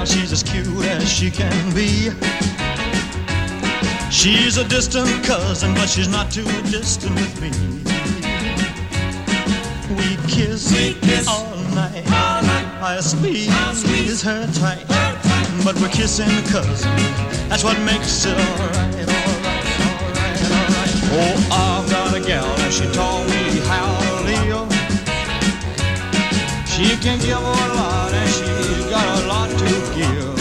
she's as cute as she can be. She's a distant cousin, but she's not too distant with me. We kiss all night. I squeeze her tight, but we're kissing cousin. That's what makes it alright, alright, alright, alright. Oh, I've got a gal and she taught me how to live. She can give a lot and she's got a lot to give.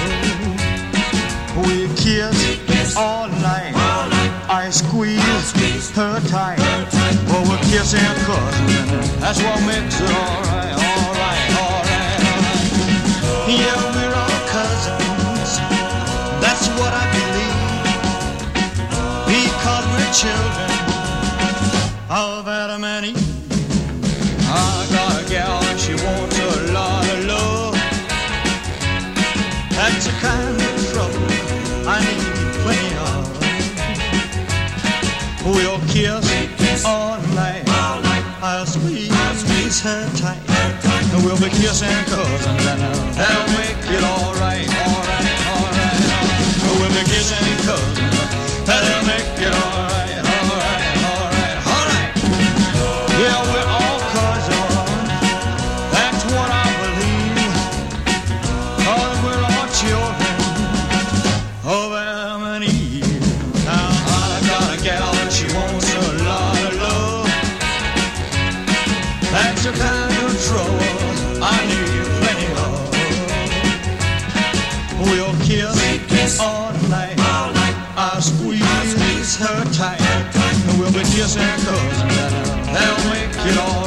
We kiss all night. I squeeze her tight. Oh, we're kissing cousin. That's what makes it alright, alright, alright, alright. Yeah, we're all cousins. That's what I believe. Because we're children of Adam and Eve. I got a gal and she wants a lot of love. That's the kind of trouble I need plenty of. We'll kiss all night. I'll squeeze her tight. And we'll be kissing cousins and that'll make it alright, alright, alright, alright. We'll be kissing cousins, that'll make it alright, alright, alright, alright. Yeah, we're all cousins, that's what I believe. 'Cause we're all children of Adam and Eve. Now I got a gal and she wants a lot of love. That's the kind of trouble I need plenty of. We'll kiss all night. I'll squeeze her tight. And we'll be kissing cousins. That'll make it all